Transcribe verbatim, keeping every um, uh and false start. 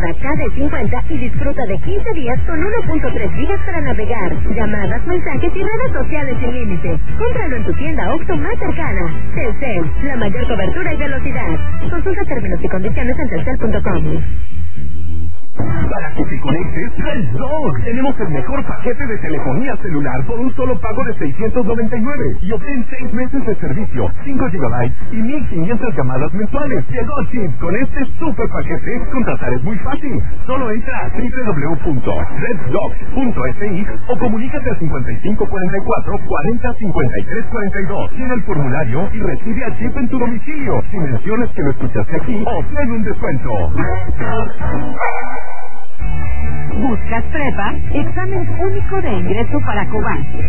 nueva K D cincuenta y disfruta de quince días con uno punto tres gigas para navegar, llamadas, mensajes y redes sociales sin límite. Cómpralo en tu tienda Oxxo más cercana. Telcel, la mayor cobertura y velocidad. Consulta términos y condiciones en telcel punto com. Para que te conectes, Red Dog. Tenemos el mejor paquete de telefonía celular por un solo pago de seiscientos noventa y nueve y obtén seis meses de servicio, cinco gigabytes y mil quinientas llamadas mensuales. Llegó Chip. Con este super paquete, contratar es muy fácil. Solo entra a doble u doble u doble u punto red dog punto s i o comunícate al cincuenta y cinco cuarenta y cuatro cuarenta cincuenta y tres cuarenta y dos. Llena el formulario y recibe a Chip en tu domicilio. Si mencionas que lo escuchaste aquí, obtén un descuento. ¿Buscas prepa? Examen único de ingreso para Cobán.